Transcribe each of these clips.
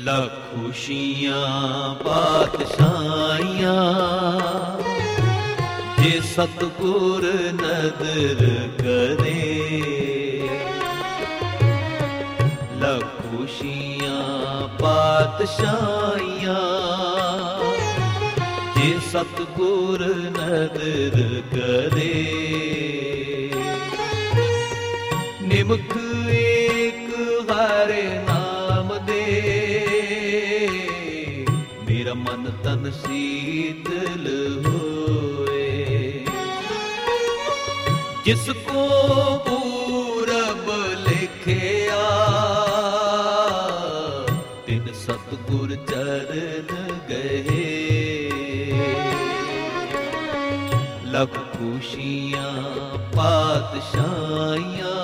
ਲੱਖ ਖੁਸ਼ੀਆਂ ਪਾਤਸ਼ਾਹੀਆਂ ਜੇ ਸਤਿਗੁਰ ਨਦਰ ਕਰੇ। ਲੱਖ ਖੁਸ਼ੀਆਂ ਪਾਤਸ਼ਾਹੀਆਂ ਜੇ ਸਤਿਗੁਰ ਨਦਰ ਕਰੇ। ਨਿਮਖ ਏਕ ਹਰਿ ਨਾਮ ਦੇ ਮੇਰਾ ਮਨ ਤਨ ਸੀਤਲ ਹੋਏ। ਜਿਸ ਕੋ ਪੂਰਬ ਲਿਖਿਆ ਤਿਨ ਸਤਿਗੁਰ ਚਰਨ ਗਏ। ਲੱਖ ਖੁਸ਼ੀਆਂ ਪਾਤਸ਼ਾਹੀਆਂ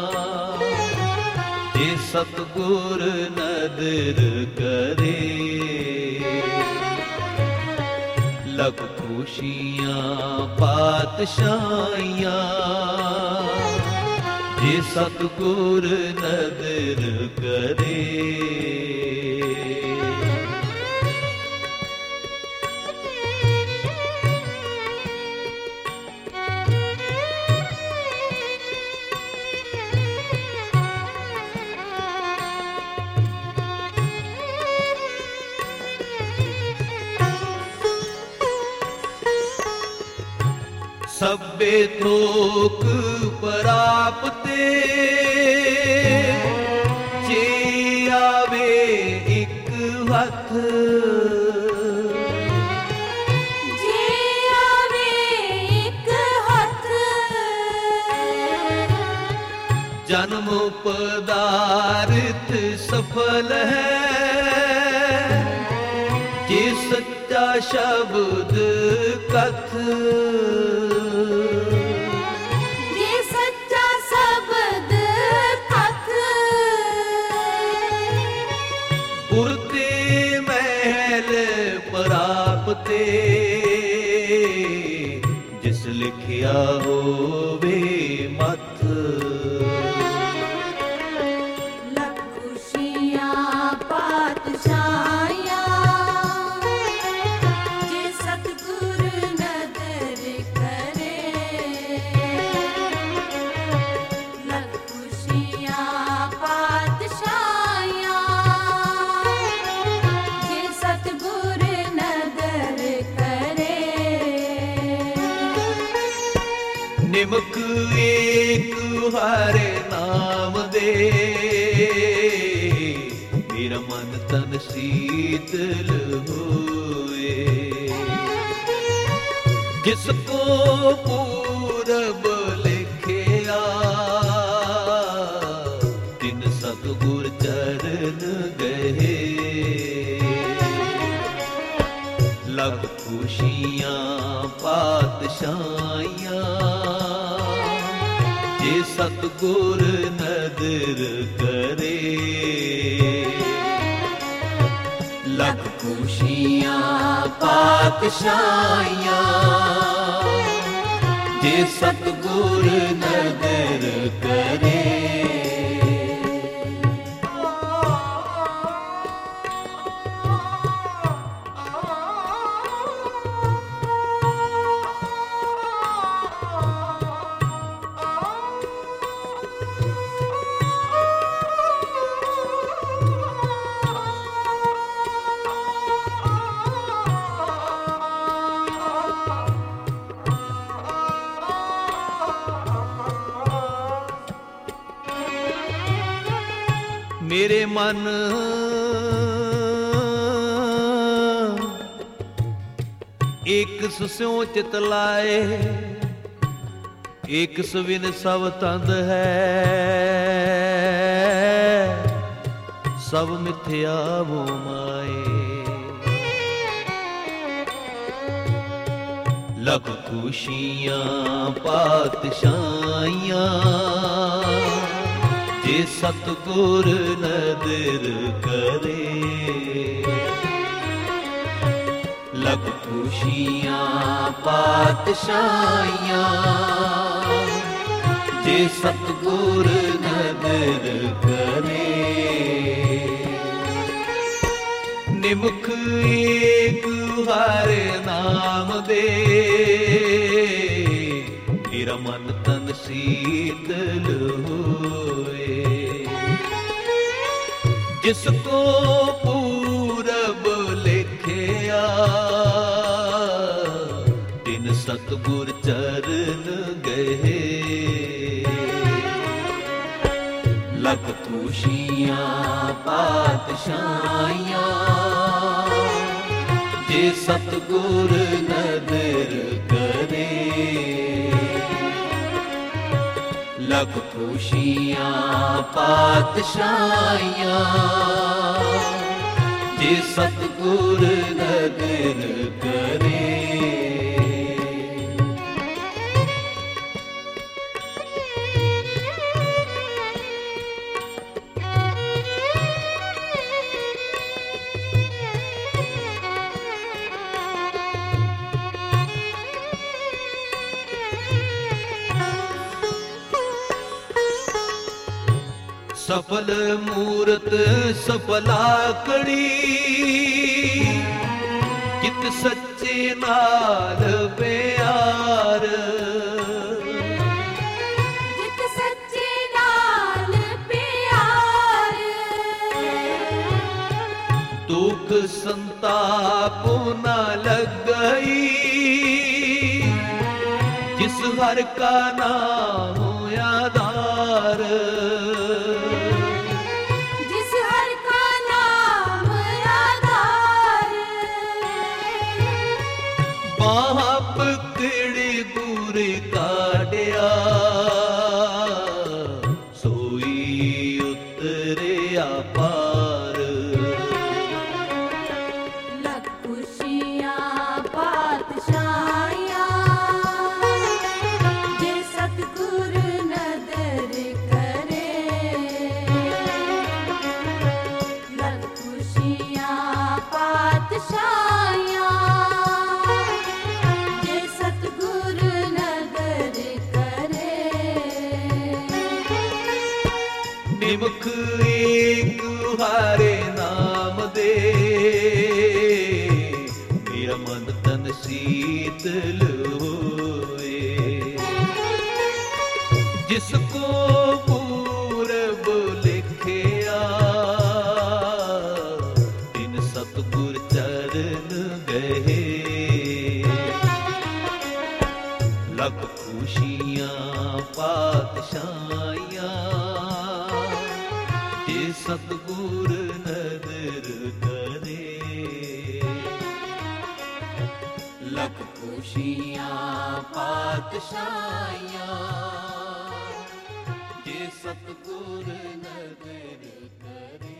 ਜੇ ਸਤਿਗੁਰ ਨਦਰ ਕਰੇ। ਲੱਖ ਖੁਸ਼ੀਆਂ ਪਾਤਸ਼ਾਹੀਆਂ ਜੇ ਸਤਿਗੁਰ ਨਦਰ ਕਰੇ। ਸਭੇ ਥੋਕ ਪ੍ਰਾਪਤੇ ਜੇ ਆਵੇ ਇੱਕ ਹੱਥ। ਜੇ ਆਵੇ ਇੱਕ ਹੱਥ ਜਨਮ ਪਦਾਰਥ ਸਫਲ ਹੈ ਜੇ ਸੱਚਾ ਸ਼ਬਦ ਕਥ। ਜੇ ਸੱਚਾ ਸ਼ਬਦ ਕਥ ਗੁਰ ਤੇ ਮਹਿਲ ਪ੍ਰਾਪਤੇ ਜਿਸ ਲਿਖਿਆ ਹੋਵੇ ਮਥ। ਲੱਖ ਖੁਸ਼ੀਆਂ ਪਾਤਸ਼ਾਹੀਆਂ ਜੇ ਸਤਿਗੁਰ ਨਦਰ ਕਰੇ। ਲੱਖ ਖੁਸ਼ੀਆਂ ਪਾਤਸ਼ਾਹੀਆਂ ਜੇ ਸਤਿਗੁਰ ਨਦਰ ਕਰੇ। ਨਿਮਕ ਏਕ ਹਰਿ ਨਾਮ ਦੇ ਮੇਰਾ ਮਨ ਤਨ ਸੀਤਲ ਹੋਏ। ਜਿਸ ਕੋ ਪੂਰਬ ਲਿਖਿਆ ਤਿਨ ਸਤਿਗੁਰ ਚਰਨ ਗਏ। ਲੱਖ ਖੁਸ਼ੀਆਂ ਪਾਤਸ਼ਾਹੀਆਂ ਜੇ ਸਤਿਗੁਰ ਨਦਰ ਕਰੇ। ਲੱਖ ਖੁਸ਼ੀਆਂ ਪਾਤਸ਼ਾਹੀਆਂ ਜੇ ਸਤਿਗੁਰ ਨਦਰ ਕਰੇ। ਮੇਰੇ ਮਨ ਏਕ ਸੁਸਿਉ ਚਿਤ ਲਾਏ ਏਕ ਸਵਿਨ ਸਭ ਤੰਦ ਹੈ ਸਭ ਮਿਥਿਆ ਮੋ ਮਾਏ। ਲੱਖ ਖੁਸ਼ੀਆਂ ਪਾਤਸ਼ਾਹੀਆਂ ਜੇ ਸਤਿਗੁਰ ਨਦਰ ਕਰੇ। ਲੱਖ ਖੁਸ਼ੀਆਂ ਪਾਤਸ਼ਾਹੀਆਂ ਜੇ ਸਤਿਗੁਰ ਨਦਰ ਕਰੇ। निमुख एक हारे नाम दे, मेरा मन तन शीतल होए। जिसको पूरब लिखिया, तिन सतगुर चरण गए। लख खुशियां पातशाहियां, जे सतगुर नदर करे। लख खुशियां पातशाहियां, जे सतगुर नदर करे। सफल मूरत सफलाकड़ी, जित सच्चे नाल प्यार। जित सच्चे नाल प्यार, दुख संताप न लगई, जिस हर का नाम आधार। पाप किड़े गुर काढ़िया, सोई उतरिया पार। लख खुशियां पातशाहियां, जे सतगुर नदर करे। लख खुशियां पातशाहियां, निमुख एक हारे नाम दे, मेरा मन तन शीतल होए। जिसको पूरब लिखिया, तिन सतगुर चरण गए। लख खुशियां पातशाहियां, जे सतगुर नदर करे। लख खुशियां पातशाहियां, जे सतगुर नदर करे।